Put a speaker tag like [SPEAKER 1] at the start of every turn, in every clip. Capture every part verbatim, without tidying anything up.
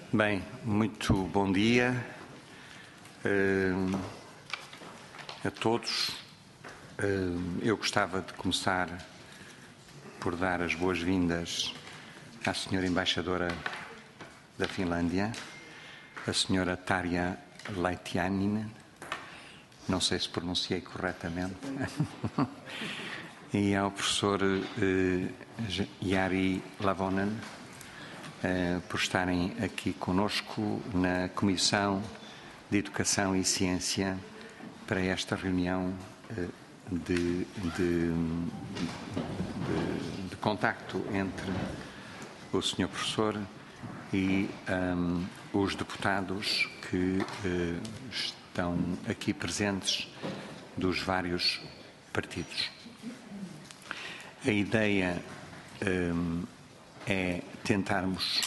[SPEAKER 1] Bem, muito bom dia uh, a todos. Uh, eu gostava de começar por dar as boas-vindas à senhora embaixadora da Finlândia, a senhora Tarja Laitiainen, não sei se pronunciei corretamente, e ao professor uh, Jari Lavonen, Uh, por estarem aqui conosco na Comissão de Educação e Ciência para esta reunião uh, de, de, de, de contacto entre o senhor Professor e um, os deputados que uh, estão aqui presentes dos vários partidos. A ideia um, é tentarmos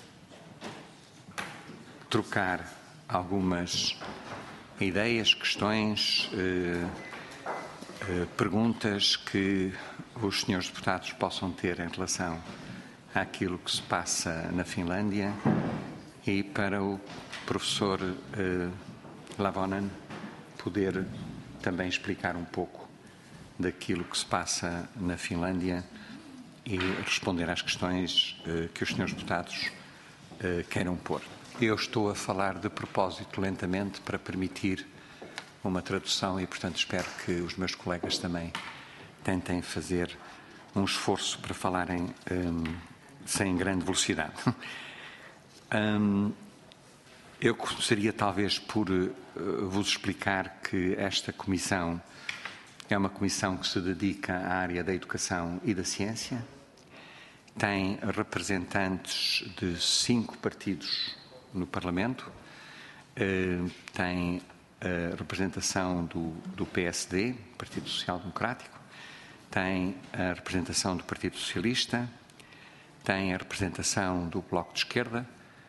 [SPEAKER 1] trocar algumas ideias, questões, eh, eh, perguntas que os senhores deputados possam ter em relação àquilo que se passa na Finlândia e para o professor eh, Lavonen poder também explicar um pouco daquilo que se passa na Finlândia e responder às questões uh, que os senhores deputados uh, queiram pôr. Eu estou a falar de propósito lentamente para permitir uma tradução e, portanto, espero que os meus colegas também tentem fazer um esforço para falarem um, sem grande velocidade. um, eu começaria talvez por uh, vos explicar que esta comissão é uma comissão que se dedica à área da educação e da ciência. Tem representantes de cinco partidos no Parlamento. Tem a representação do, do P S D, Partido Social Democrático. Tem a representação do Partido Socialista. Tem a representação do Bloco de Esquerda,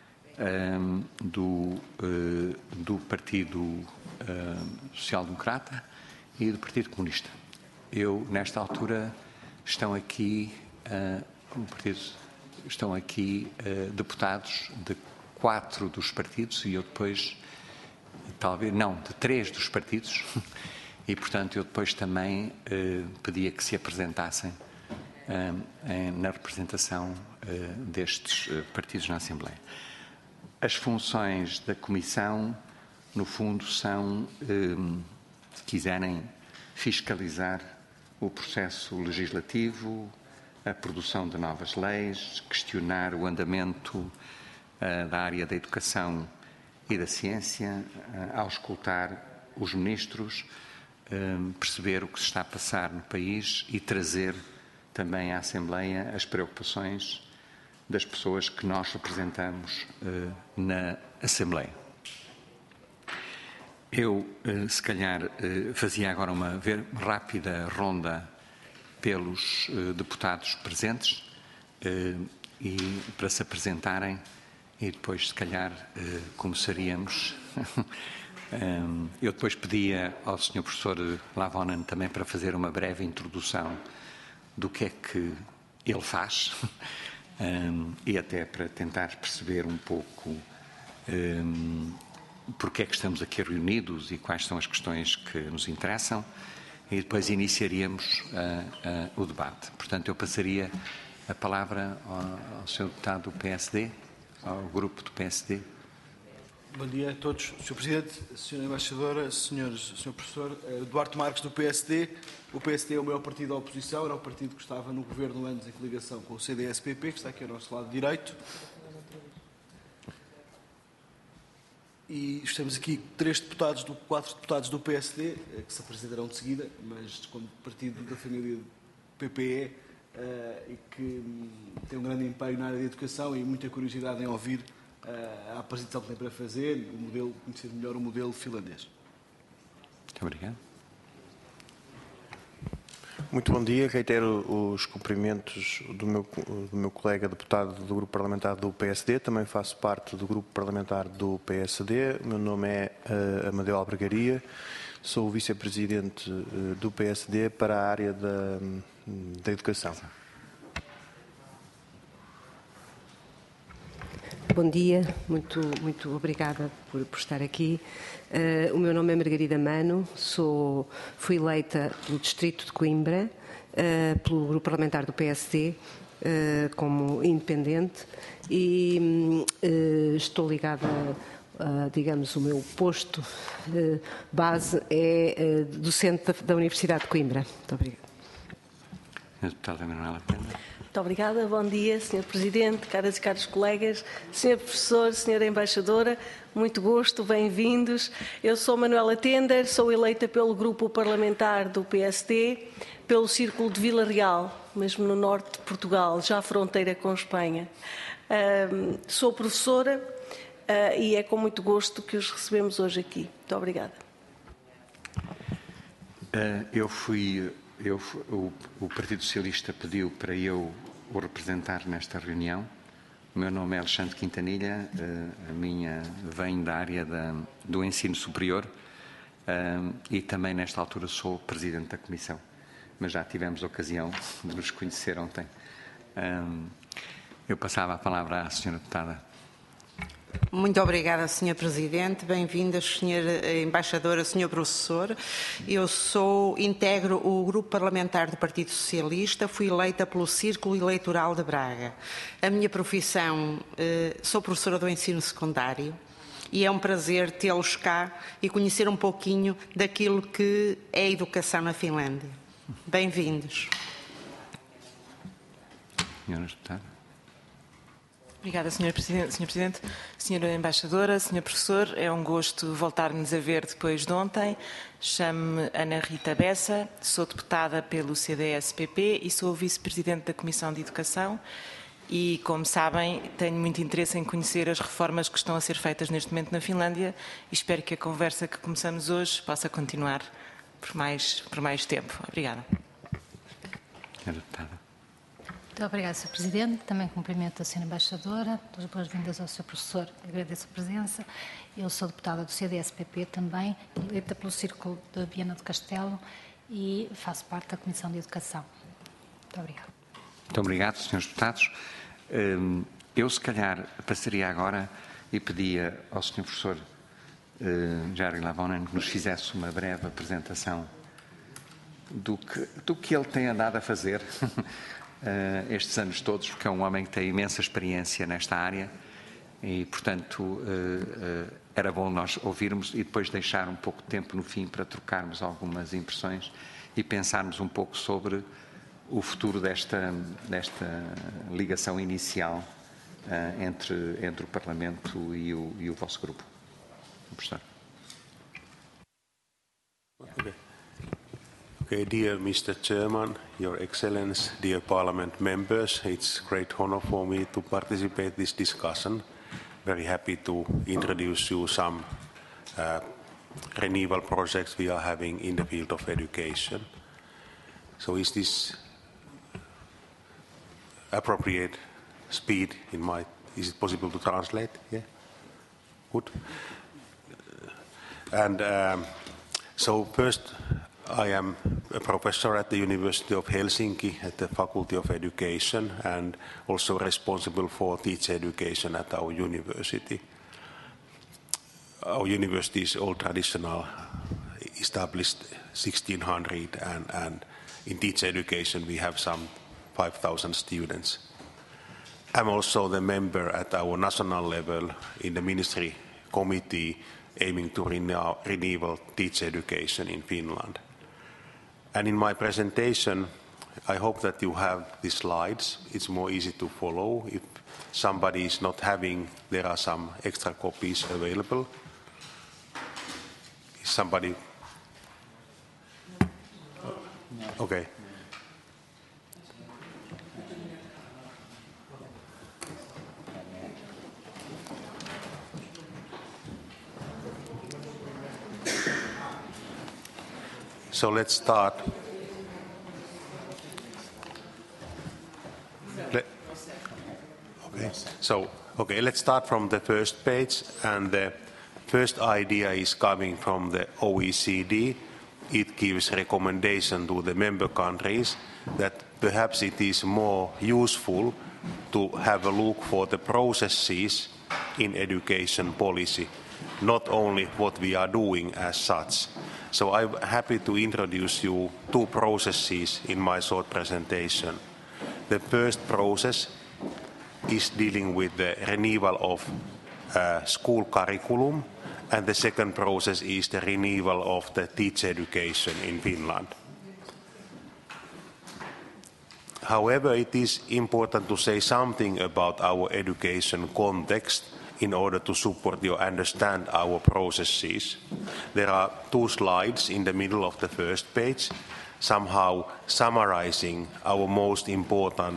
[SPEAKER 1] do, do Partido Social Democrata e do Partido Comunista. Eu, nesta altura, estão aqui, uh, um partido, estão aqui uh, deputados de quatro dos partidos e eu depois, talvez, não, de três dos partidos e, portanto, eu depois também uh, pedia que se apresentassem uh, em, na representação uh, destes uh, partidos na Assembleia. As funções da Comissão, no fundo, são... Uh, se quiserem fiscalizar o processo legislativo, a produção de novas leis, questionar o andamento uh, da área da educação e da ciência, uh, auscultar os ministros, uh, perceber o que se está a passar no país e trazer também à Assembleia as preocupações das pessoas que nós representamos uh, na Assembleia. Eu, se calhar, fazia agora uma rápida ronda pelos deputados presentes e para se apresentarem e depois, se calhar, começaríamos. Eu depois pedia ao senhor professor Lavonen também para fazer uma breve introdução do que é que ele faz e até para tentar perceber um pouco porque é que estamos aqui reunidos e quais são as questões que nos interessam e depois iniciaríamos uh, uh, o debate. Portanto, eu passaria a palavra ao, ao senhor deputado do P S D, ao grupo do P S D.
[SPEAKER 2] Bom dia a todos. senhor Presidente, senhora Embaixadora, senhores, senhor Professor, Duarte Marques do P S D. O P S D é o maior partido da oposição, era o partido que estava no governo antes em coligação com o C D S P P, que está aqui ao nosso lado direito. E estamos aqui três deputados, do, quatro deputados do P S D, que se apresentarão de seguida, mas como partido da família P P E uh, e que tem um grande empenho na área da educação e muita curiosidade em ouvir uh, a apresentação que tem para fazer, o modelo, conhecer melhor o modelo finlandês.
[SPEAKER 1] Muito obrigado.
[SPEAKER 3] Muito bom dia. Reitero os cumprimentos do meu, do meu colega deputado do Grupo Parlamentar do P S D. Também faço parte do Grupo Parlamentar do P S D. O meu nome é uh, Amadeu Albergaria. Sou o Vice-Presidente uh, do P S D para a área da, da educação.
[SPEAKER 4] Bom dia, muito, muito obrigada por, por estar aqui. Uh, o meu nome é Margarida Mano, sou, fui eleita pelo Distrito de Coimbra, uh, pelo Grupo Parlamentar do P S D, uh, como independente, e uh, estou ligada, uh, digamos, o meu posto uh, base é uh, docente da, da Universidade de Coimbra. Muito obrigada.
[SPEAKER 1] Deputada Manuela Tenda.
[SPEAKER 5] Muito obrigada. Bom dia, senhor Presidente, caras e caros colegas, senhor Professor, senhora Embaixadora, muito gosto, bem-vindos. Eu sou Manuela Tender, sou eleita pelo Grupo Parlamentar do P S D, pelo Círculo de Vila Real, mesmo no norte de Portugal, já à fronteira com Espanha. Uh, sou professora uh, e é com muito gosto que os recebemos hoje aqui. Muito obrigada.
[SPEAKER 1] Uh, eu fui... Eu, o, o Partido Socialista pediu para eu o representar nesta reunião. O meu nome é Alexandre Quintanilha, a minha vem da área da, do ensino superior e também nesta altura sou Presidente da Comissão, mas já tivemos a ocasião de nos conhecer ontem. Eu passava a palavra à senhora Deputada.
[SPEAKER 6] Muito obrigada, senhor Presidente. Bem-vindas, senhora Embaixadora, senhor Professor. Eu sou, integro o Grupo Parlamentar do Partido Socialista, fui eleita pelo Círculo Eleitoral de Braga. A minha profissão, eh, sou professora do ensino secundário e é um prazer tê-los cá e conhecer um pouquinho daquilo que é a educação na Finlândia. Bem-vindos.
[SPEAKER 1] Senhora Deputada.
[SPEAKER 7] Obrigada, senhor Presidente, senhor Presidente, senhora Embaixadora, senhor Professor. É um gosto voltar-nos a ver depois de ontem. Chamo-me Ana Rita Bessa, sou deputada pelo C D S P P e sou vice-presidente da Comissão de Educação e, como sabem, tenho muito interesse em conhecer as reformas que estão a ser feitas neste momento na Finlândia e espero que a conversa que começamos hoje possa continuar por mais, por mais tempo. Obrigada.
[SPEAKER 1] Senhora Deputada.
[SPEAKER 8] Muito obrigada, senhor Presidente. Também cumprimento a senhora Embaixadora. As boas-vindas ao senhor Professor. Agradeço a presença. Eu sou deputada do C D S P P também, eleita pelo Círculo de Viana do Castelo e faço parte da Comissão de Educação. Muito obrigada.
[SPEAKER 1] Muito obrigado, senhores deputados. Eu, se calhar, passaria agora e pedia ao senhor Professor Jari Lavonen que nos fizesse uma breve apresentação do que, do que ele tem andado a fazer Uh, estes anos todos, porque é um homem que tem imensa experiência nesta área e, portanto, uh, uh, era bom nós ouvirmos e depois deixar um pouco de tempo no fim para trocarmos algumas impressões e pensarmos um pouco sobre o futuro desta, desta ligação inicial uh, entre, entre o Parlamento e o, e o vosso grupo. Professor.
[SPEAKER 9] Okay. Okay, dear Mister Chairman, Your Excellence, dear Parliament members, it's a great honor for me to participate in this discussion. Very happy to introduce you some uh, renewal projects we are having in the field of education. So is this appropriate speed in my, is it possible to translate? Yeah? Good. And um, so first, I am a professor at the University of Helsinki at the Faculty of Education and also responsible for teacher education at our university. Our university is old traditional, established sixteen hundred, and, and in teacher education we have some five thousand students. I'm also the member at our national level in the ministry committee aiming to renew, renew teacher education in Finland. And in my presentation, I hope that you have the slides. It's more easy to follow. If somebody is not having, there are some extra copies available. Is somebody? Okay. So let's start. Let, okay. So, okay, let's start from the first page. And the first idea is coming from the O E C D. It gives recommendation to the member countries that perhaps it is more useful to have a look for the processes in education policy, not only what we are doing as such. So I'm happy to introduce you two processes in my short presentation. The first process is dealing with the renewal of uh, school curriculum, and the second process is the renewal of the teacher education in Finland. However, it is important to say something about our education context in order to support you understand our processes. There are two slides in the middle of the first page, somehow summarizing our most important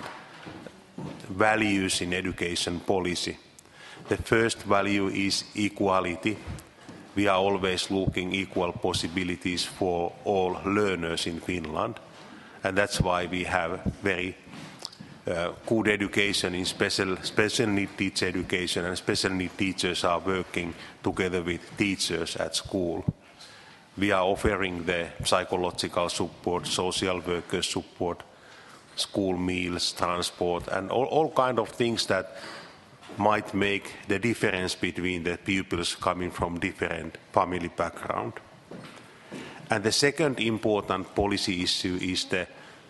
[SPEAKER 9] values in education policy. The first value is equality. We are always looking equal possibilities for all learners in Finland. And that's why we have very uh, good education in special, special need teacher education, and special need teachers are working together with teachers at school. We are offering the psychological support, social worker support, school meals, transport, and all, all kind of things that might make the difference between the pupils coming from different family background. And the second important policy issue is the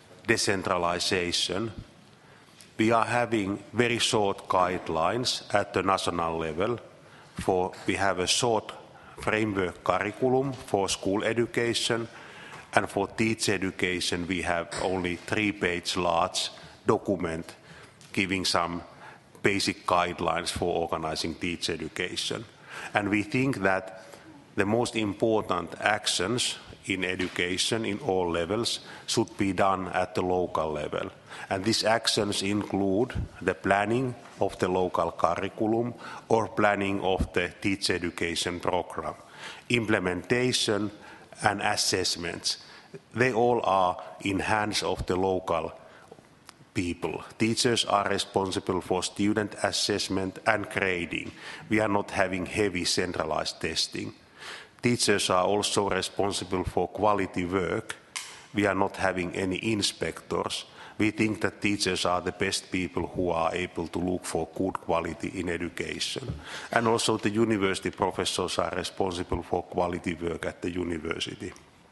[SPEAKER 9] decentralization. We are having very short guidelines at the national level. For we have a short framework curriculum for school education, and for teacher education we have only three-page large document giving some basic guidelines for organizing teacher education. And we think that the most important actions in education in all levels should be done at the local level. And these actions include the planning of the local curriculum or planning of the teacher education program, implementation and assessments. They all are in hands of the local people. Teachers are responsible for student assessment and grading. We are not having heavy centralized testing. Teachers are also responsible for quality work. We are not having any inspectors. We think that teachers are the best people who are able to look for good quality in education. And also the university professors are responsible for quality work at the university.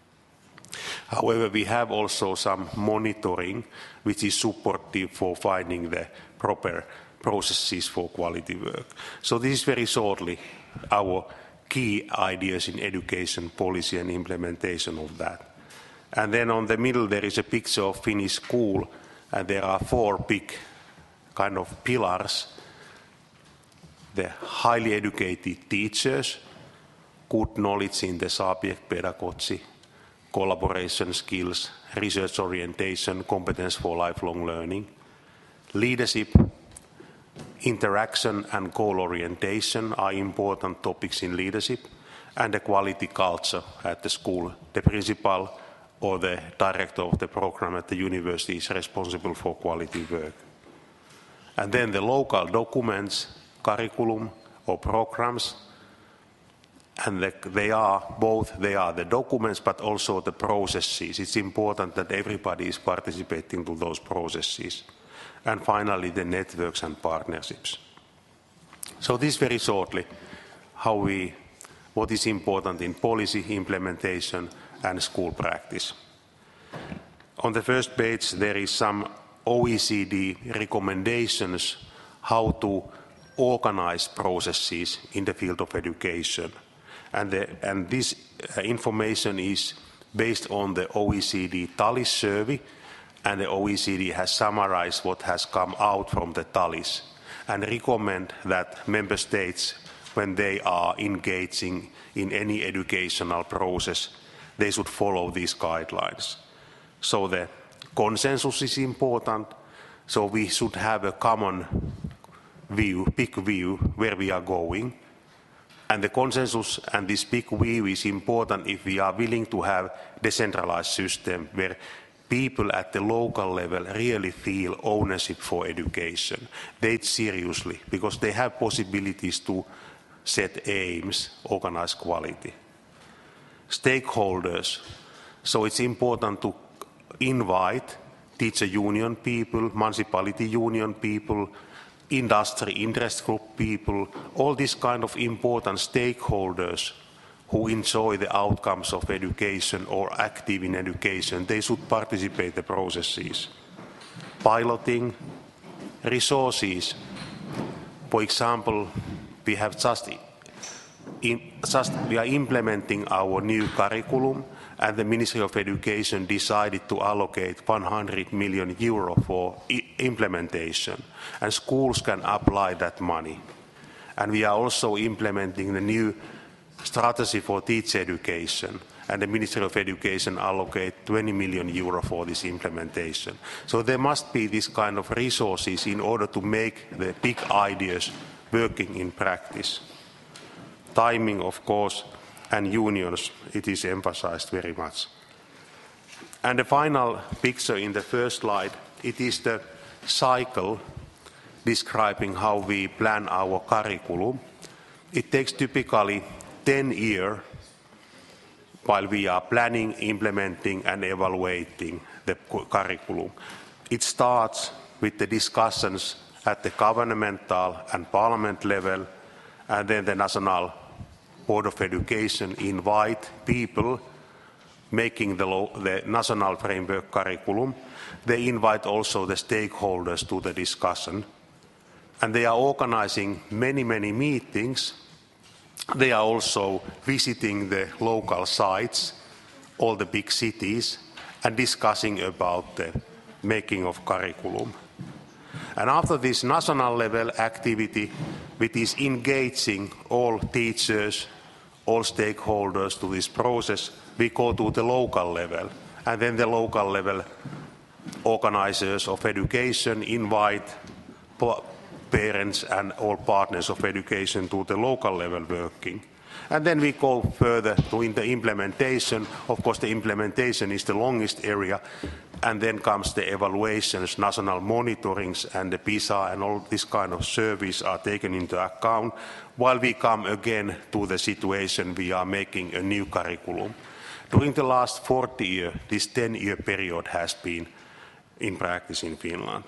[SPEAKER 9] However, we have also some monitoring which is supportive for finding the proper processes for quality work. So this is very shortly our key ideas in education policy and implementation of that. And then on the middle there is a picture of Finnish school, and there are four big kind of pillars. The highly educated teachers, good knowledge in the subject pedagogy, collaboration skills, research orientation, competence for lifelong learning, leadership, interaction and goal orientation are important topics in leadership, and the quality culture at the school. The principal or the director of the program at the university is responsible for quality work. And then the local documents, curriculum or programs, and the, they are both, they are the documents but also the processes. It's important that everybody is participating to those processes. And finally, the networks and partnerships. So this very shortly, how we, what is important in policy implementation and school practice. On the first page, there is some O E C D recommendations how to organize processes in the field of education. And, the, and this information is based on the O E C D TALIS survey, and the O E C D has summarized what has come out from the TALIS and recommend that member states, when they are engaging in any educational process, they should follow these guidelines. So the consensus is important, so we should have a common view, big view, where we are going. And the consensus and this big view is important if we are willing to have decentralized system where people at the local level really feel ownership for education. They take it seriously because they have possibilities to set aims, organize quality. Stakeholders. So it's important to invite teacher union people, municipality union people, industry, interest group people, all these kind of important stakeholders who enjoy the outcomes of education or active in education, they should participate in the processes. Piloting, resources. For example, we have just, in, just we are implementing our new curriculum, and the Ministry of Education decided to allocate one hundred million euro for implementation, and schools can apply that money. And we are also implementing the new strategy for teacher education, and the Ministry of Education allocate twenty million euro for this implementation. So there must be this kind of resources in order to make the big ideas working in practice. Timing, of course, and unions, it is emphasized very much. And the final picture in the first slide, it is the cycle describing how we plan our curriculum. It takes typically ten years while we are planning, implementing, and evaluating the curriculum. It starts with the discussions at the governmental and parliament level, and then the National Board of Education invite people making the, the national framework curriculum. They invite also the stakeholders to the discussion. And they are organizing many, many meetings. They are also visiting the local sites, all the big cities, and discussing about the making of curriculum. And after this national level activity, which is engaging all teachers, all stakeholders to this process, we go to the local level. And then the local level organizers of education invite parents and all partners of education to the local level working. And then we go further to the implementation. Of course, the implementation is the longest area, and then comes the evaluations, national monitorings, and the PISA and all this kind of service are taken into account, while we come again to the situation we are making a new curriculum. During the last forty years, this ten-year period has been in practice in Finland.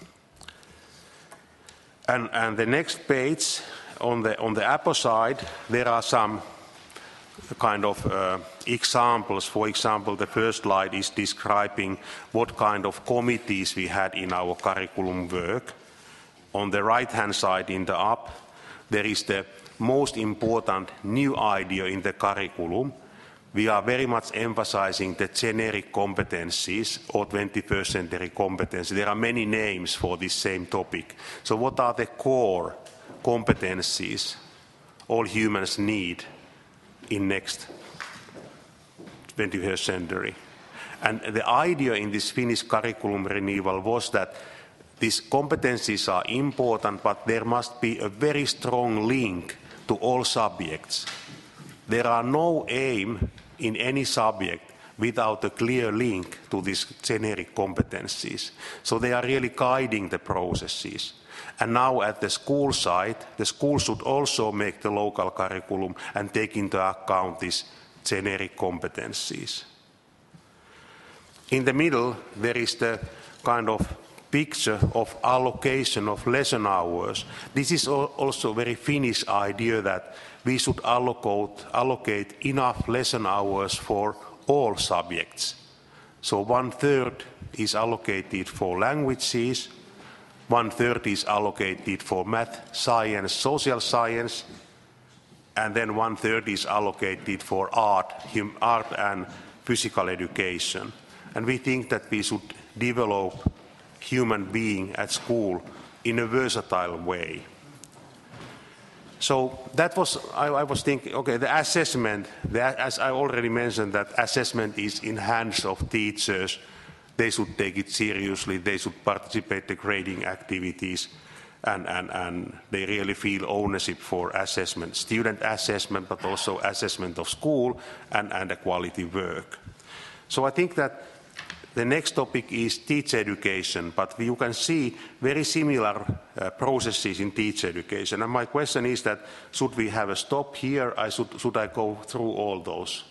[SPEAKER 9] And, and the next page, on the, on the opposite, there are some kind of uh, examples. For example, the first slide is describing what kind of committees we had in our curriculum work. On the right-hand side in the up, there is the most important new idea in the curriculum. We are very much emphasizing the generic competencies or twenty-first century competencies. There are many names for this same topic. So what are the core competencies all humans need in next twenty-first century? And the idea in this Finnish curriculum renewal was that these competencies are important, but there must be a very strong link to all subjects. There are no aim in any subject without a clear link to these generic competencies. So they are really guiding the processes. And now at the school side, the school should also make the local curriculum and take into account these generic competencies. In the middle, there is the kind of picture of allocation of lesson hours. This is also a very Finnish idea that we should allocate, allocate enough lesson hours for all subjects. So one third is allocated for languages, one third is allocated for math, science, social science, and then one third is allocated for art, hum, art and physical education. And we think that we should develop human being at school in a versatile way. So that was, I, I was thinking, okay, the assessment, the, as I already mentioned, that assessment is in hands of teachers. They should take it seriously, they should participate in the grading activities, and, and, and they really feel ownership for assessment, student assessment, but also assessment of school and, and the quality work. So I think that the next topic is teacher education, but you can see very similar uh, processes in teacher education. And my question is that, should we have a stop here? I should, should I go through all those?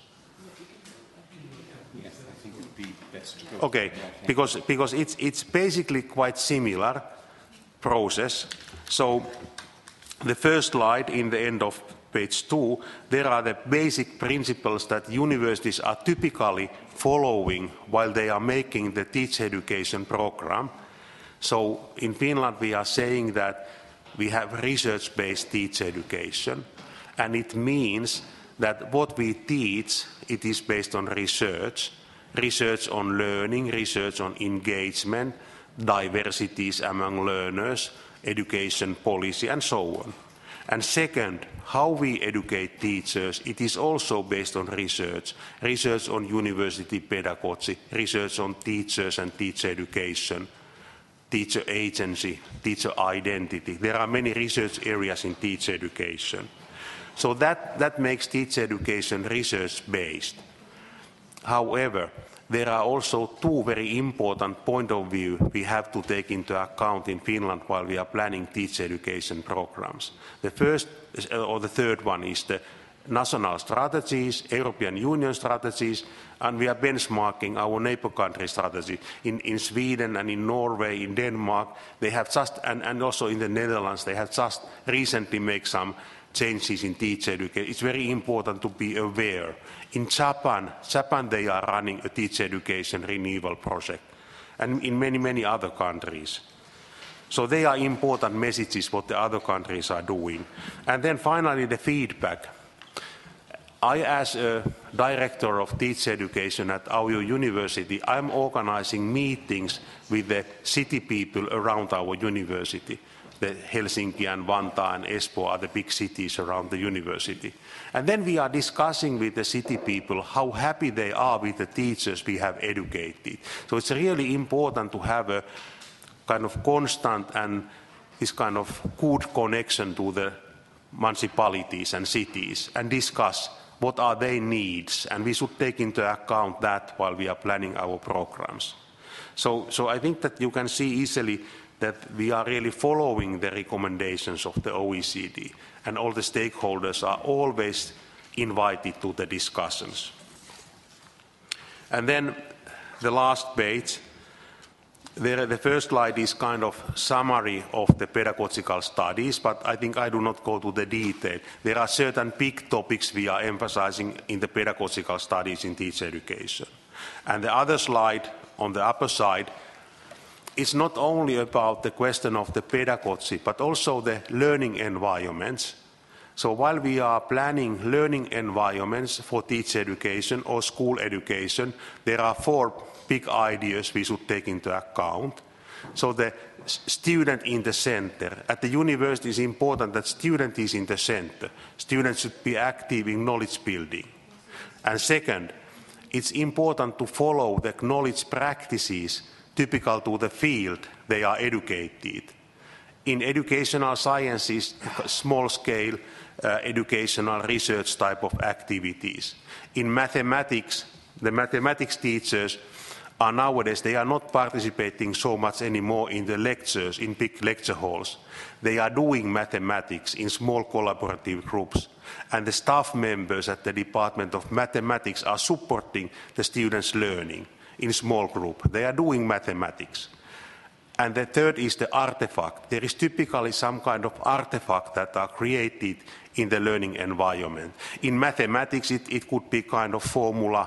[SPEAKER 1] Yes, I think it would be best to go.
[SPEAKER 9] Okay, because, because it's, it's basically quite similar process. So the first slide in the end of page two, there are the basic principles that universities are typically following while they are making the teacher education program. So in Finland we are saying that we have research-based teacher education, and it means that what we teach, it is based on research, research on learning, research on engagement, diversities among learners, education policy, and so on. And second, how we educate teachers, it is also based on research, research on university pedagogy, research on teachers and teacher education, teacher agency, teacher identity. There are many research areas in teacher education. So that, that makes teacher education research-based. However, there are also two very important point of view we have to take into account in Finland while we are planning teacher education programs. The first or the third one is the national strategies, European Union strategies, and we are benchmarking our neighbor country strategy. In, in Sweden and in Norway, in Denmark, they have just, and, and also in the Netherlands, they have just recently made some changes in teacher education. It's very important to be aware. In Japan, Japan they are running a teacher education renewal project, and in many, many other countries. So they are important messages what the other countries are doing. And then finally the feedback. I, as a director of teacher education at our university, I'm organizing meetings with the city people around our university. The Helsinki and Vantaa and Espoo are the big cities around the university. And then we are discussing with the city people how happy they are with the teachers we have educated. So it's really important to have a kind of constant and this kind of good connection to the municipalities and cities and discuss what are their needs, and we should take into account that while we are planning our programs. So, so I think that you can see easily that we are really following the recommendations of the O E C D, and all the stakeholders are always invited to the discussions. And then the last page, there, the first slide is kind of summary of the pedagogical studies, but I think I do not go to the detail. There are certain big topics we are emphasizing in the pedagogical studies in teacher education. And the other slide on the upper side, it's not only about the question of the pedagogy, but also the learning environments. So while we are planning learning environments for teacher education or school education, there are four big ideas we should take into account. So the student in the center. At the university it's important that student is in the center. Students should be active in knowledge building. And second, it's important to follow the knowledge practices typical to the field they are educated. In educational sciences, small-scale uh, educational research type of activities. In mathematics, the mathematics teachers are nowadays, they are not participating so much anymore in the lectures, in big lecture halls. They are doing mathematics in small collaborative groups. And the staff members at the Department of Mathematics are supporting the students' learning in small group. They are doing mathematics. And the third is the artifact. There is typically some kind of artifact that are created in the learning environment. In mathematics, it, it could be kind of formula,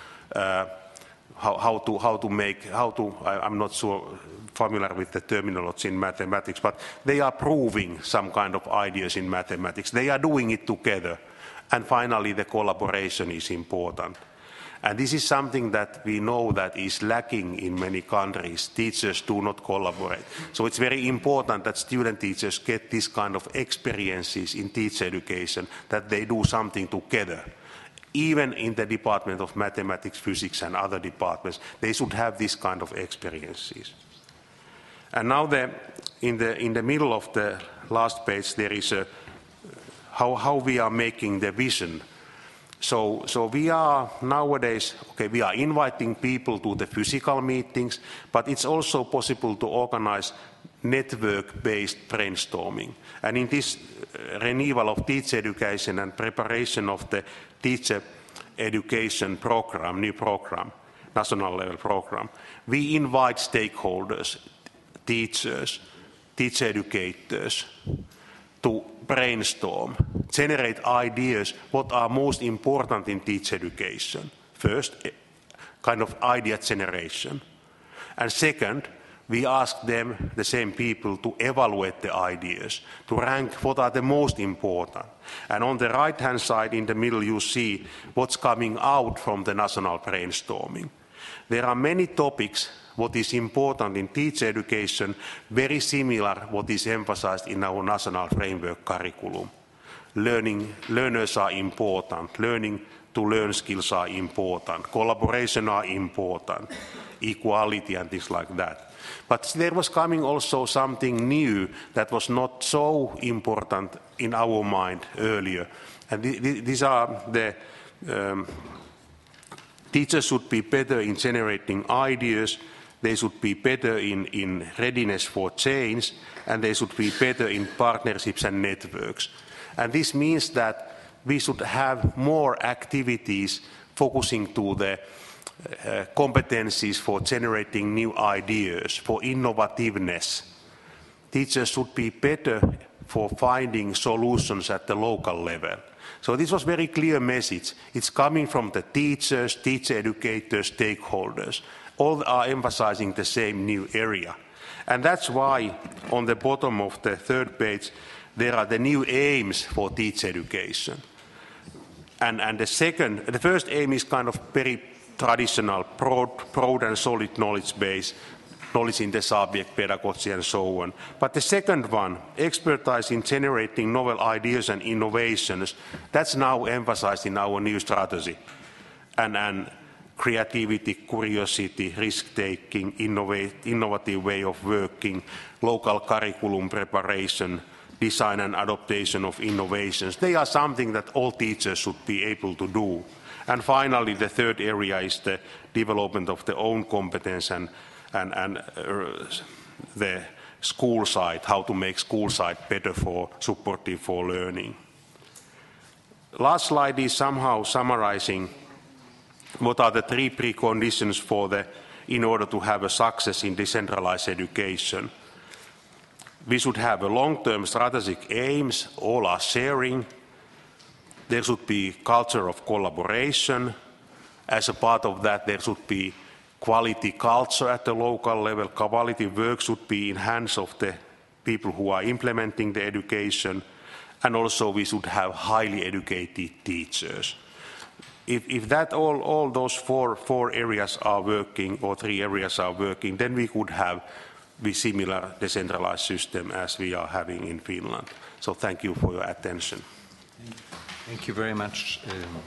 [SPEAKER 9] uh, how, how, to, how to make, how to, I, I'm not so familiar with the terminology in mathematics, but they are proving some kind of ideas in mathematics. They are doing it together. And finally, the collaboration is important. And this is something that we know that is lacking in many countries. Teachers do not collaborate. So it's very important that student teachers get this kind of experiences in teacher education, that they do something together. Even in the Department of Mathematics, Physics and other departments, they should have this kind of experiences. And now the, in, the, in the middle of the last page, there is a, how, how we are making the vision. So, so we are nowadays, okay, we are inviting people to the physical meetings, but it's also possible to organize network-based brainstorming. And in this renewal of teacher education and preparation of the teacher education program, new program, national level program, we invite stakeholders, teachers, teacher educators to brainstorm, generate ideas what are most important in teacher education. First, kind of idea generation. And second, we ask them, the same people, to evaluate the ideas, to rank what are the most important. And on the right-hand side, in the middle, you see what's coming out from the national brainstorming. There are many topics what is important in teacher education, very similar what is emphasized in our national framework curriculum. Learning, learners are important, learning to learn skills are important, collaboration are important, equality and things like that. But there was coming also something new that was not so important in our mind earlier. And th th these are the um, teachers should be better in generating ideas, they should be better in, in readiness for change, and they should be better in partnerships and networks. And this means that we should have more activities focusing to the Uh, competencies for generating new ideas, for innovativeness. Teachers should be better for finding solutions at the local level. So this was a very clear message. It's coming from the teachers, teacher educators, stakeholders. All are emphasizing the same new area. And that's why on the bottom of the third page there are the new aims for teacher education. And, and the second, the first aim is kind of very traditional, broad, broad and solid knowledge base, knowledge in the subject, pedagogy and so on. But the second one, expertise in generating novel ideas and innovations, that's now emphasized in our new strategy. And, and creativity, curiosity, risk-taking, innovative way of working, local curriculum preparation, design and adaptation of innovations, they are something that all teachers should be able to do. And finally, the third area is the development of the own competence and, and, and uh, the school side, how to make school side better for supportive for learning. Last slide is somehow summarizing what are the three preconditions for the, in order to have a success in decentralized education. We should have a long-term strategic aims, all are sharing. There should be culture of collaboration. As a part of that, there should be quality culture at the local level. Quality work should be in hands of the people who are implementing the education. And also we should have highly educated teachers. If, if that all, all those four, four areas are working, or three areas are working, then we could have a similar decentralized system as we are having in Finland. So thank you for your attention.
[SPEAKER 1] Thank you very much, um,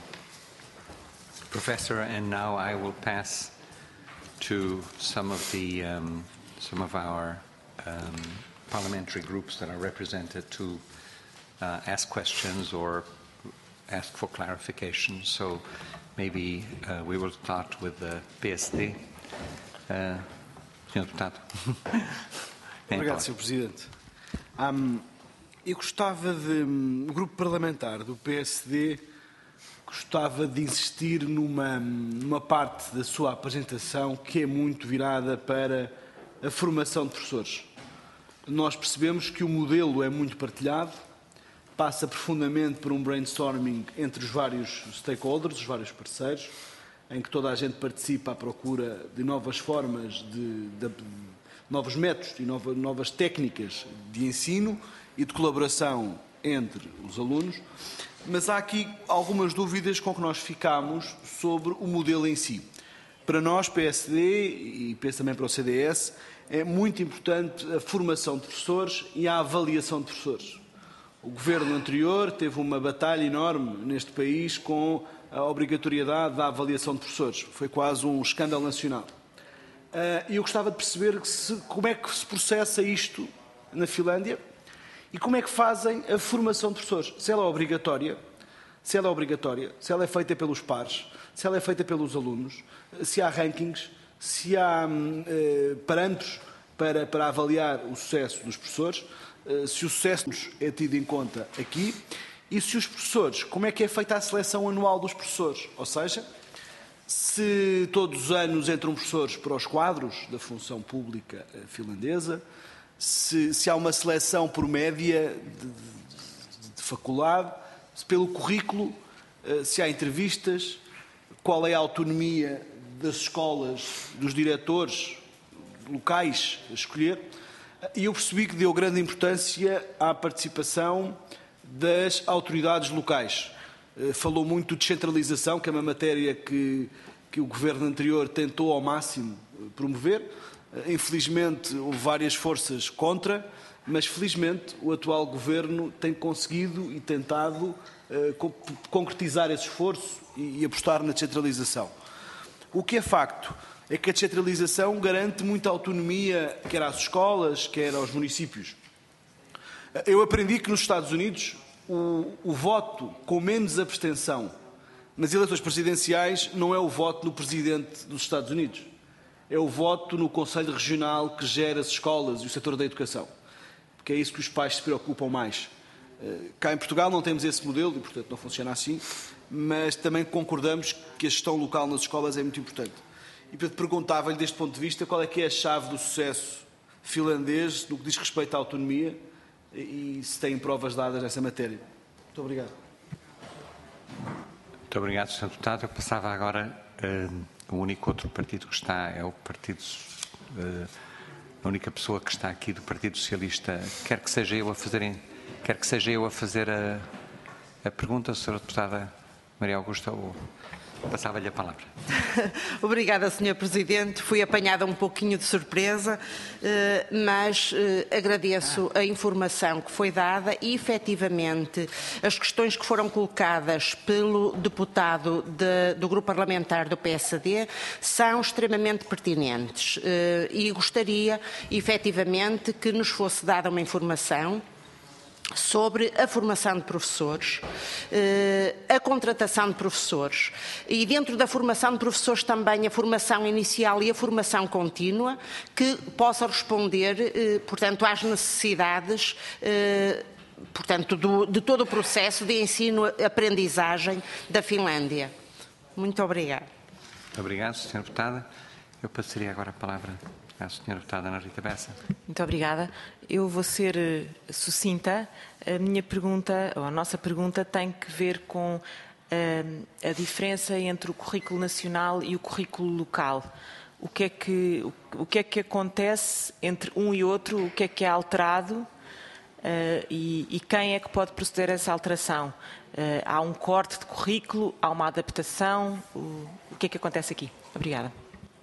[SPEAKER 1] Professor. And now I will pass to some of the um, some of our um, parliamentary groups that are represented to uh, ask questions or ask for clarification. So maybe uh, we will start with the P S D. Uh, Senhor Deputado.
[SPEAKER 2] Obrigado, Senhor Presidente. Um, eu gostava de, o grupo parlamentar do P S D gostava de insistir numa, numa parte da sua apresentação que é muito virada para a formação de professores. Nós percebemos que o modelo é muito partilhado, passa profundamente por um brainstorming entre os vários stakeholders, os vários parceiros, em que toda a gente participa à procura de novas formas, de, de, de novos métodos e nova, novas técnicas de ensino e de colaboração entre os alunos, mas há aqui algumas dúvidas com que nós ficamos sobre o modelo em si. Para nós, P S D, e penso também para o C D S, é muito importante a formação de professores e a avaliação de professores. O governo anterior teve uma batalha enorme neste país com a obrigatoriedade da avaliação de professores. Foi quase um escândalo nacional. E eu gostava de perceber se, como é que se processa isto na Finlândia e como é que fazem a formação de professores. Se ela é obrigatória, se ela é obrigatória, se ela é feita pelos pares, se ela é feita pelos alunos, se há rankings, se há eh, parâmetros para, para avaliar o sucesso dos professores, eh, se o sucesso é tido em conta aqui. E se os professores, como é que é feita a seleção anual dos professores? Ou seja, se todos os anos entram professores para os quadros da função pública finlandesa, se, se há uma seleção por média de, de, de faculdade, se pelo currículo, se há entrevistas, qual é a autonomia das escolas, dos diretores locais a escolher. E eu percebi que deu grande importância à participação das autoridades locais. Falou muito de descentralização, que é uma matéria que, que o governo anterior tentou ao máximo promover. Infelizmente, houve várias forças contra, mas felizmente o atual governo tem conseguido e tentado uh, concretizar esse esforço e, e apostar na descentralização. O que é facto é que a descentralização garante muita autonomia, quer às escolas, quer aos municípios. Eu aprendi que nos Estados Unidos o, o voto com menos abstenção nas eleições presidenciais não é o voto no presidente dos Estados Unidos, é o voto no Conselho Regional que gera as escolas e o setor da educação, porque é isso que os pais se preocupam mais. Cá em Portugal não temos esse modelo e, portanto, não funciona assim, mas também concordamos que a gestão local nas escolas é muito importante. E, portanto, perguntava-lhe, deste ponto de vista, qual é que é a chave do sucesso finlandês no que diz respeito à autonomia e se têm provas dadas nessa matéria. Muito obrigado.
[SPEAKER 1] Muito obrigado, senhor Deputado. Eu passava agora, uh, o único outro partido que está é o Partido, uh, a única pessoa que está aqui do Partido Socialista, quer que seja eu a fazer, quer que seja eu a, fazer a, a pergunta, senhora Deputada Maria Augusta, ou passava-lhe a palavra.
[SPEAKER 6] Obrigada, senhor Presidente. Fui apanhada um pouquinho de surpresa, mas agradeço a informação que foi dada e, efetivamente, as questões que foram colocadas pelo deputado de, do Grupo Parlamentar do P S D são extremamente pertinentes e gostaria, efetivamente, que nos fosse dada uma informação sobre a formação de professores, a contratação de professores e, dentro da formação de professores, também a formação inicial e a formação contínua, que possa responder, portanto, às necessidades, portanto, do, de todo o processo de ensino-aprendizagem da Finlândia. Muito obrigada.
[SPEAKER 1] Muito obrigado, senhora Deputada. Eu passaria agora a palavra à senhora Deputada Ana Rita Bessa.
[SPEAKER 7] Muito obrigada. Eu vou ser uh, sucinta. A minha pergunta, ou a nossa pergunta, tem que ver com uh, a diferença entre o currículo nacional e o currículo local. O que é que, o, o que é que acontece entre um e outro? O que é que é alterado? Uh, e, e quem é que pode proceder a essa alteração? Uh, há um corte de currículo? Há uma adaptação? O, o que é que acontece aqui? Obrigada.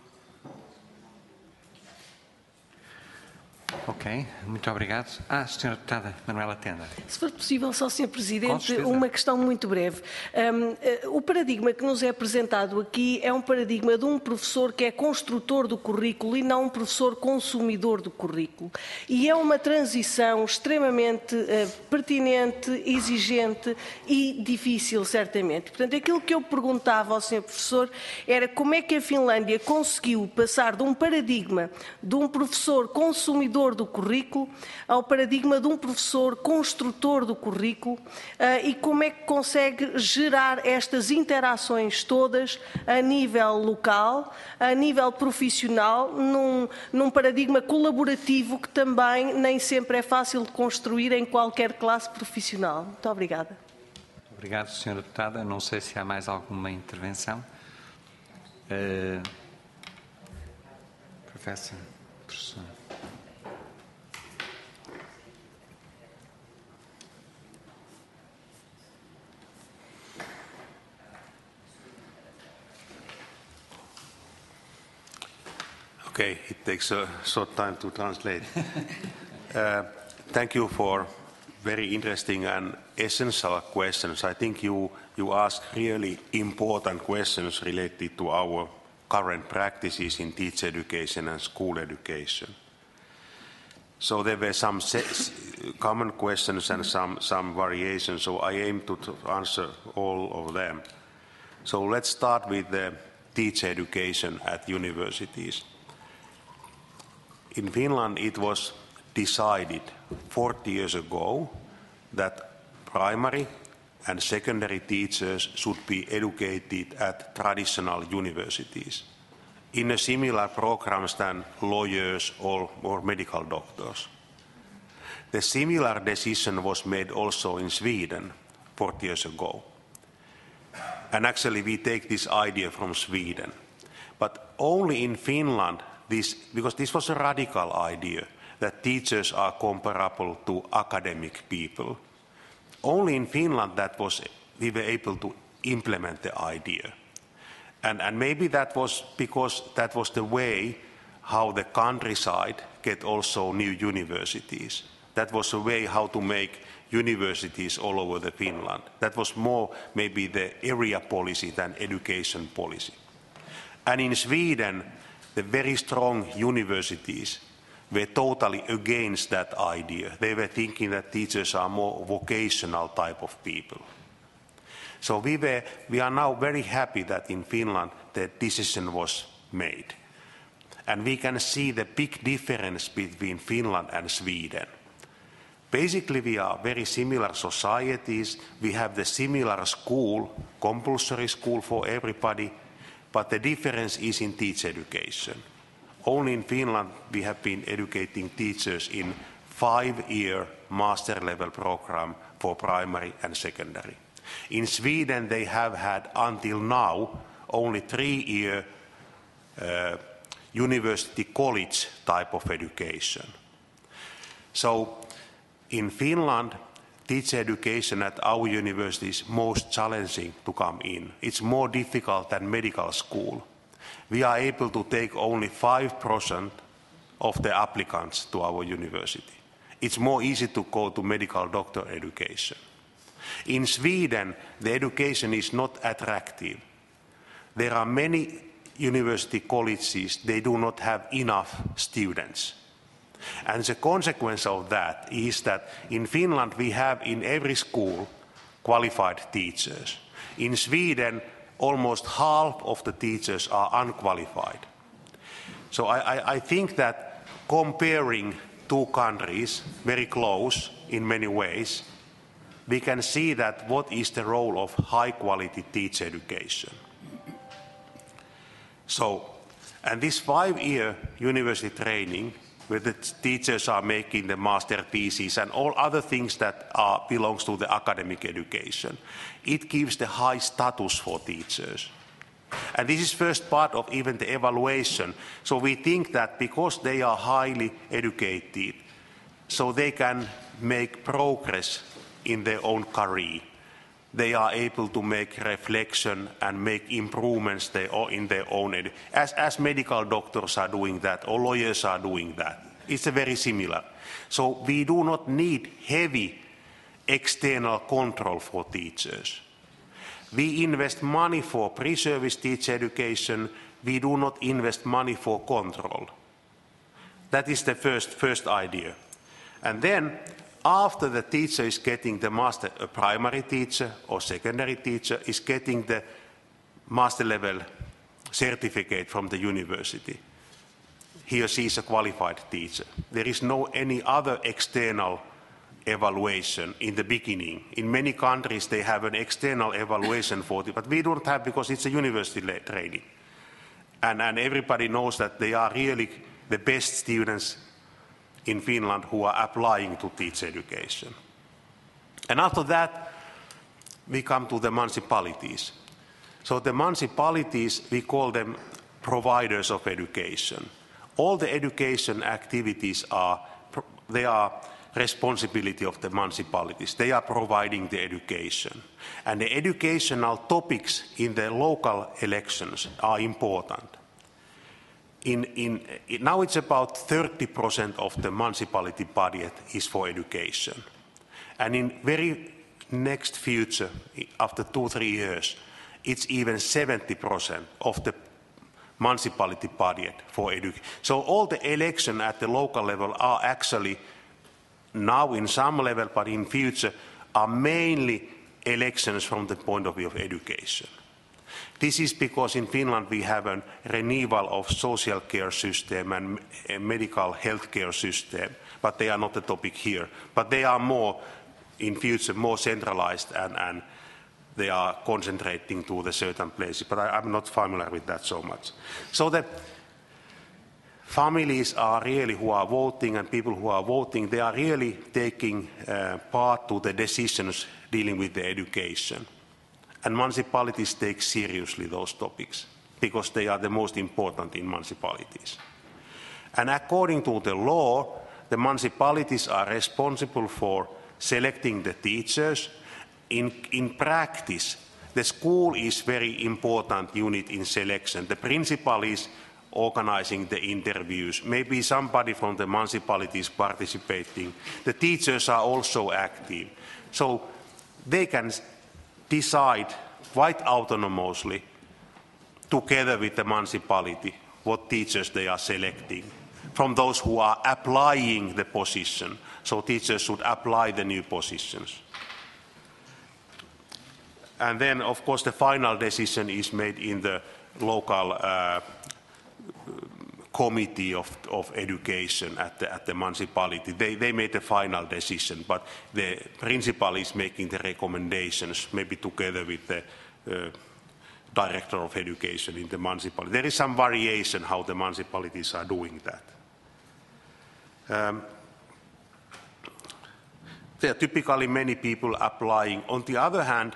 [SPEAKER 1] Ok, muito obrigado. Ah, senhora Deputada Manuela Tenda.
[SPEAKER 5] Se for possível, só, senhor Presidente, uma questão muito breve. Um, o paradigma que nos é apresentado aqui é um paradigma de um professor que é construtor do currículo e não um professor consumidor do currículo. E é uma transição extremamente uh, pertinente, exigente e difícil, certamente. Portanto, aquilo que eu perguntava ao senhor professor era como é que a Finlândia conseguiu passar de um paradigma de um professor consumidor do currículo ao paradigma de um professor construtor do currículo uh, e como é que consegue gerar estas interações todas a nível local, a nível profissional, num, num paradigma colaborativo que também nem sempre é fácil de construir em qualquer classe profissional. Muito obrigada.
[SPEAKER 1] Obrigado, senhora Deputada. Não sei se há mais alguma intervenção. Uh, professor, professor.
[SPEAKER 9] Okay, it takes a short time to translate. uh, thank you for very interesting and essential questions. I think you, you asked really important questions related to our current practices in teacher education and school education. So there were some common questions and some, some variations, so I aim to, to answer all of them. So let's start with the teacher education at universities. In Finland, it was decided forty years ago that primary and secondary teachers should be educated at traditional universities in a similar programs than lawyers or, or medical doctors. The similar decision was made also in Sweden forty years ago. And actually we take this idea from Sweden. But only in Finland, this, because this was a radical idea, that teachers are comparable to academic people. Only in Finland that was, we were able to implement the idea. And, and maybe that was because that was the way how the countryside get also new universities. That was a way how to make universities all over the Finland. That was more maybe the area policy than education policy. And in Sweden, the very strong universities were totally against that idea. They were thinking that teachers are more vocational type of people. So we, were, we are now very happy that in Finland the decision was made. And we can see the big difference between Finland and Sweden. Basically, we are very similar societies. We have the similar school, compulsory school for everybody, but the difference is in teacher education. Only in Finland we have been educating teachers in five-year master level program for primary and secondary. In Sweden they have had until now only three-year uh, university college type of education. So in Finland, teacher education at our university is most challenging to come in. It's more difficult than medical school. We are able to take only five percent of the applicants to our university. It's more easy to go to medical doctor education. In Sweden, the education is not attractive. There are many university colleges, they do not have enough students. And the consequence of that is that in Finland we have in every school qualified teachers. In Sweden, almost half of the teachers are unqualified. So I, I, I think that comparing two countries very close in many ways, we can see that what is the role of high quality teacher education. So, and this five-year university training where the teachers are making the masterpieces and all other things that are, belongs to the academic education. It gives the high status for teachers. And this is first part of even the evaluation. So we think that because they are highly educated, so they can make progress in their own career. They are able to make reflection and make improvements in their own, as, as medical doctors are doing that, or lawyers are doing that. It's a very similar. So we do not need heavy external control for teachers. We invest money for pre-service teacher education. We do not invest money for control. That is the first, first idea. And then, after the teacher is getting the master, a primary teacher or secondary teacher is getting the master level certificate from the university, he or she is a qualified teacher. There is no any other external evaluation in the beginning. In many countries they have an external evaluation for it, but we don't have because it's a university training. And, and everybody knows that they are really the best students in Finland who are applying to teacher education. And after that, we come to the municipalities. So the municipalities, we call them providers of education. All the education activities are, they are responsibility of the municipalities. They are providing the education. And the educational topics in the local elections are important. In, in, now it's about thirty percent of the municipality budget is for education. And in very next future, after two, three years, it's even seventy percent of the municipality budget for education. So all the elections at the local level are actually now in some level, but in future, are mainly elections from the point of view of education. This is because in Finland we have a renewal of social care system and a medical health care system, but they are not the topic here. But they are more, in future, more centralized and, and they are concentrating to the certain places. But I, I'm not familiar with that so much. So the families are really who are voting, and people who are voting, they are really taking uh, part to the decisions dealing with the education. And municipalities take seriously those topics because they are the most important in municipalities. And according to the law, the municipalities are responsible for selecting the teachers. In, in practice, the school is very important unit in selection. The principal is organizing the interviews. Maybe somebody from the municipality is participating. The teachers are also active. So they can decide quite autonomously, together with the municipality, what teachers they are selecting from those who are applying the position. So teachers should apply the new positions. And then, of course, the final decision is made in the local uh, committee of, of education at the, at the municipality. They, they made the final decision, but the principal is making the recommendations, maybe together with the uh, director of education in the municipality. There is some variation how the municipalities are doing that. Um, there are typically many people applying. On the other hand,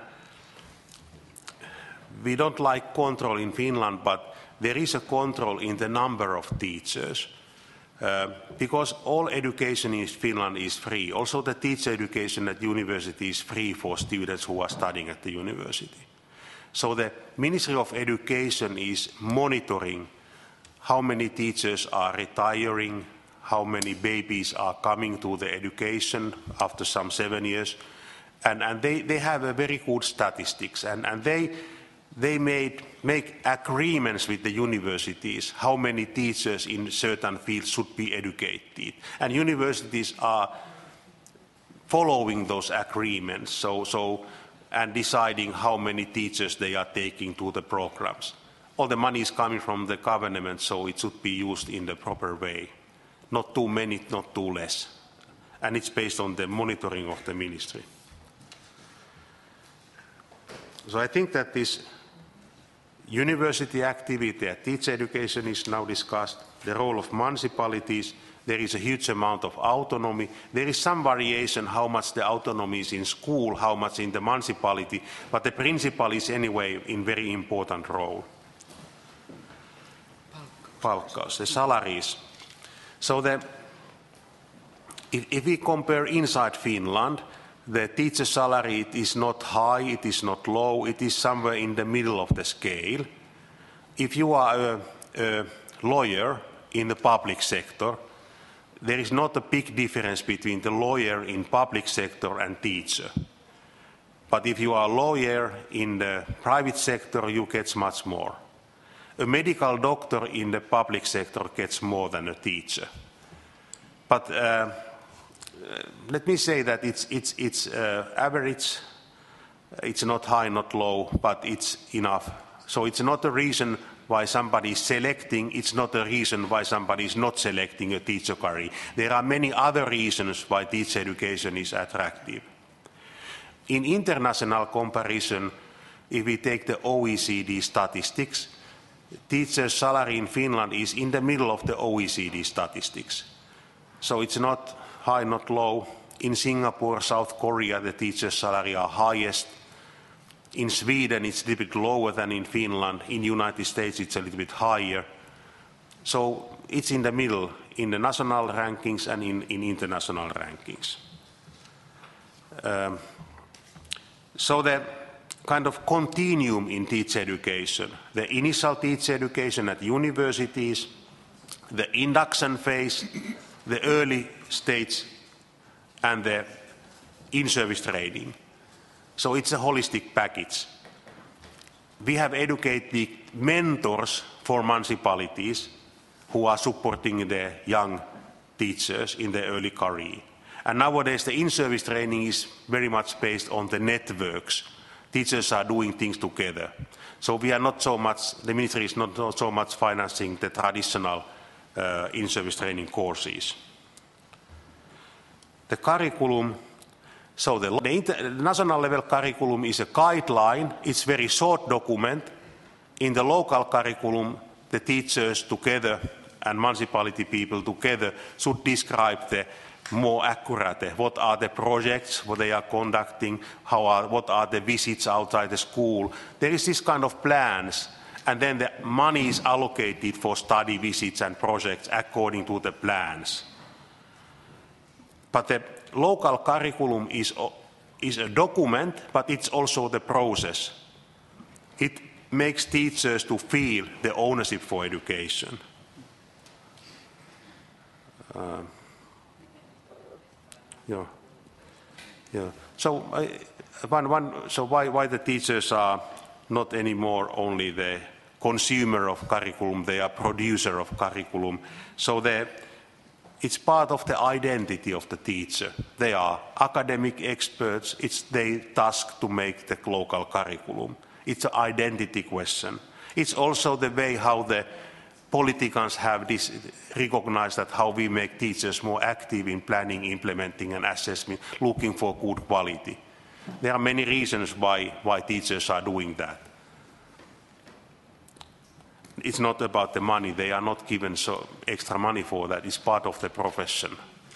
[SPEAKER 9] we don't like control in Finland, but there is a control in the number of teachers. Uh, because all education in Finland is free. Also the teacher education at university is free for students who are studying at the university. So the Ministry of Education is monitoring how many teachers are retiring, how many babies are coming to the education after some seven years. And, and they, they have a very good statistics. And, and they, they made, make agreements with the universities how many teachers in certain fields should be educated. And universities are following those agreements so, so, and deciding how many teachers they are taking to the programs. All the money is coming from the government, so it should be used in the proper way. Not too many, not too less. And it's based on the monitoring of the ministry. So I think that this university activity at teacher education is now discussed, the role of municipalities. There is a huge amount of autonomy. There is some variation how much the autonomy is in school, how much in the municipality, but the principal is anyway in very important role. Palkkaus, the salaries. So the, if, if we compare inside Finland, the teacher salary is not high, it is not low, it is somewhere in the middle of the scale. If you are a, a lawyer in the public sector, there is not a big difference between the lawyer in public sector and teacher. But if you are a lawyer in the private sector, you get much more. A medical doctor in the public sector gets more than a teacher. But uh, let me say that it's, it's, it's uh, average, it's not high, not low, but it's enough. So it's not a reason why somebody is selecting, it's not a reason why somebody is not selecting a teacher career. There are many other reasons why teacher education is attractive. In international comparison, if we take the O E C D statistics, teacher's salary in Finland is in the middle of the O E C D statistics. So it's not high, not low. In Singapore, South Korea, the teacher's salary are highest. In Sweden, it's a little bit lower than in Finland. In the United States, it's a little bit higher. So it's in the middle, in the national rankings and in, in international rankings. Um, so the kind of continuum in teacher education, the initial teacher education at universities, the induction phase, the early stage, and the in-service training. So it's a holistic package. We have educated mentors for municipalities who are supporting the young teachers in the early career. And nowadays the in-service training is very much based on the networks. Teachers are doing things together. So we are not so much, the ministry is not, not so much financing the traditional uh, in-service training courses. The curriculum, so the, the inter, national level curriculum is a guideline, it's a very short document. In the local curriculum, the teachers together and municipality people together should describe the more accurate what are the projects, what they are conducting, how are, what are the visits outside the school. There is this kind of plans, and then the money is allocated for study visits and projects according to the plans. But the local curriculum is, is a document, but it's also the process. It makes teachers to feel the ownership for education. Uh, yeah, yeah. So, I, one, one, so why, why the teachers are not anymore only the consumer of curriculum, they are producer of curriculum. So the, it's part of the identity of the teacher. They are academic experts, it's their task to make the local curriculum. It's an identity question. It's also the way how the politicians have this, recognized that how we make teachers more active in planning, implementing and assessment, looking for good quality. There are many reasons why, why teachers are doing that. It's not about the money. They are not given so extra money for that. It's part of the profession.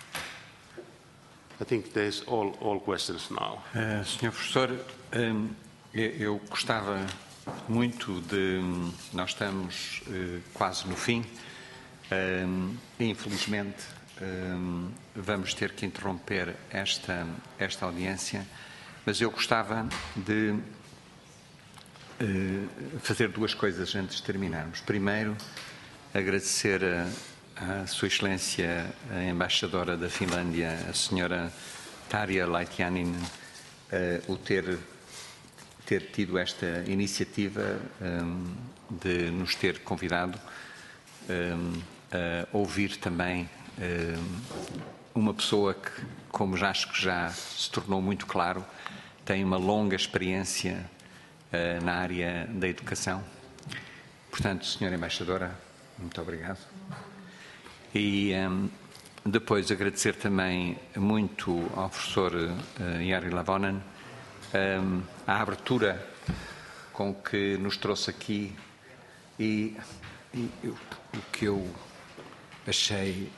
[SPEAKER 9] I think there's all, all questions now.
[SPEAKER 1] Uh, senhor Professor, um, eu gostava muito de... Nós estamos uh, quase no fim. Um, infelizmente, um, vamos ter que interromper esta, esta audiência, mas eu gostava de uh, fazer duas coisas antes de terminarmos. Primeiro, agradecer a, a Sua Excelência, a Embaixadora da Finlândia, a senhora Tarja Laitiainen, uh, o ter... ter tido esta iniciativa um, de nos ter convidado um, a ouvir também um, uma pessoa que, como já acho que já se tornou muito claro, tem uma longa experiência uh, na área da educação. Portanto, senhora Embaixadora, muito obrigado. E um, depois agradecer também muito ao professor uh, Jari Lavonen Um, a abertura com que nos trouxe aqui e, e eu, o que eu achei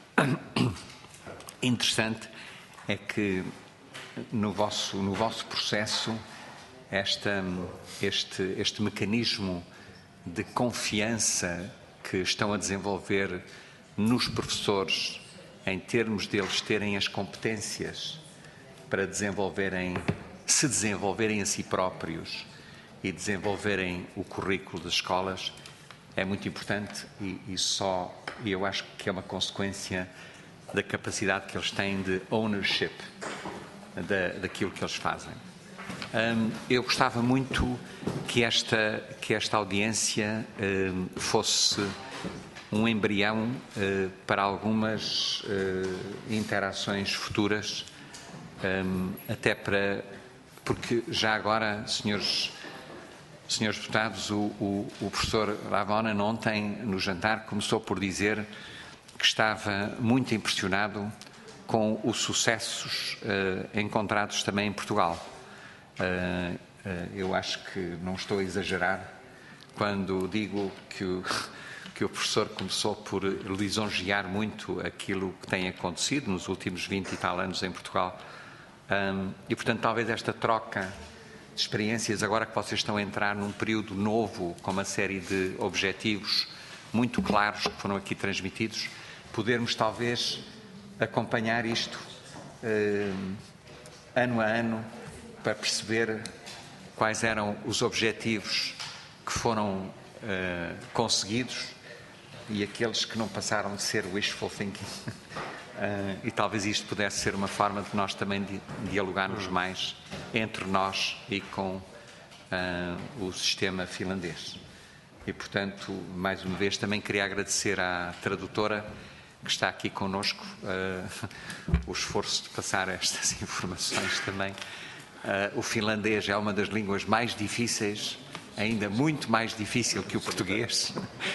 [SPEAKER 1] interessante é que no vosso, no vosso processo esta, este, este mecanismo de confiança que estão a desenvolver nos professores em termos deles terem as competências para desenvolverem se desenvolverem a si próprios e desenvolverem o currículo das escolas é muito importante e, e só, e eu acho que é uma consequência da capacidade que eles têm de ownership da, daquilo que eles fazem. Um, eu gostava muito que esta, que esta audiência um, fosse um embrião uh, para algumas uh, interações futuras, um, até para porque já agora, senhores, senhores deputados, o, o, o professor Lavonen ontem no jantar começou por dizer que estava muito impressionado com os sucessos uh, encontrados também em Portugal. Uh, uh, eu acho que não estou a exagerar quando digo que o, que o professor começou por lisonjear muito aquilo que tem acontecido nos últimos vinte e tal anos em Portugal. Um, e, portanto, talvez esta troca de experiências, agora que vocês estão a entrar num período novo, com uma série de objetivos muito claros que foram aqui transmitidos, podermos talvez acompanhar isto um, ano a ano para perceber quais eram os objetivos que foram uh, conseguidos e aqueles que não passaram de ser wishful thinking. Uh, e talvez isto pudesse ser uma forma de nós também di dialogarmos mais entre nós e com uh, o sistema finlandês. E, portanto, mais uma vez, também queria agradecer à tradutora que está aqui connosco uh, o esforço de passar estas informações também. Uh, o finlandês é uma das línguas mais difíceis, ainda muito mais difícil que o português.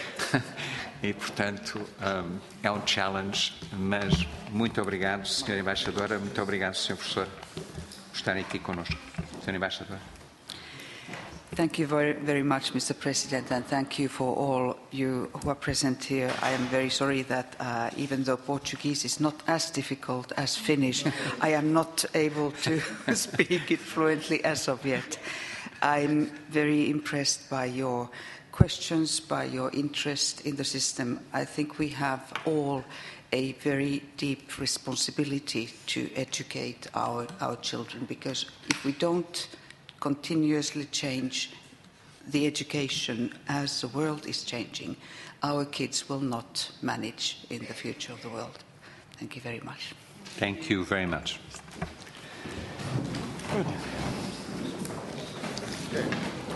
[SPEAKER 1] E, portanto, um, é um challenge, mas muito obrigado, senhora Embaixadora, muito obrigado, senhor Professor, por estarem aqui connosco. senhora Embaixadora.
[SPEAKER 10] Thank you very, very much, Mister President, and thank you for all you who are present here. I am very sorry that uh, even though Portuguese is not as difficult as Finnish, I am not able to speak it fluently as of yet. I'm very impressed by your questions, by your interest in the system. I think we have all a very deep responsibility to educate our, our children, because if we don't continuously change the education as the world is changing, our kids will not manage in the future of the world. Thank you very much.
[SPEAKER 1] Thank you very much. Good.